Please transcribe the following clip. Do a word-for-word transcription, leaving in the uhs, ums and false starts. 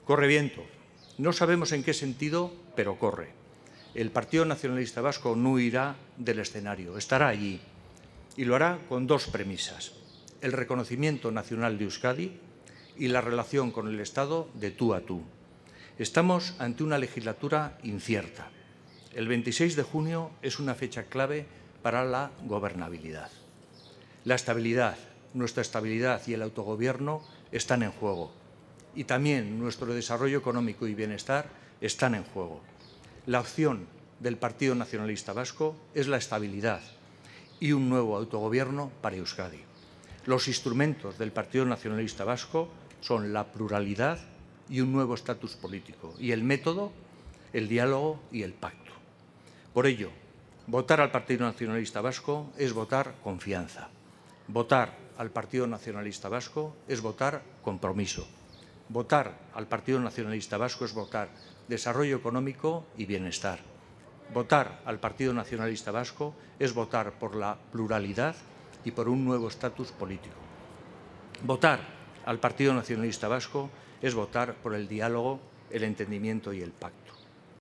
Corre viento. No sabemos en qué sentido, pero corre. El Partido Nacionalista Vasco no huirá del escenario, estará allí y lo hará con dos premisas: el reconocimiento nacional de Euskadi y la relación con el Estado de tú a tú. Estamos ante una legislatura incierta. El veintiséis de junio es una fecha clave para la gobernabilidad. La estabilidad, nuestra estabilidad y el autogobierno están en juego. Y también nuestro desarrollo económico y bienestar están en juego. La opción del Partido Nacionalista Vasco es la estabilidad y un nuevo autogobierno para Euskadi. Los instrumentos del Partido Nacionalista Vasco son la pluralidad y un nuevo estatus político, y el método, el diálogo y el pacto. Por ello, votar al Partido Nacionalista Vasco es votar confianza. Votar al Partido Nacionalista Vasco es votar compromiso. Votar al Partido Nacionalista Vasco es votar desarrollo económico y bienestar. Votar al Partido Nacionalista Vasco es votar por la pluralidad y por un nuevo estatus político. Votar al Partido Nacionalista Vasco es votar por el diálogo, el entendimiento y el pacto.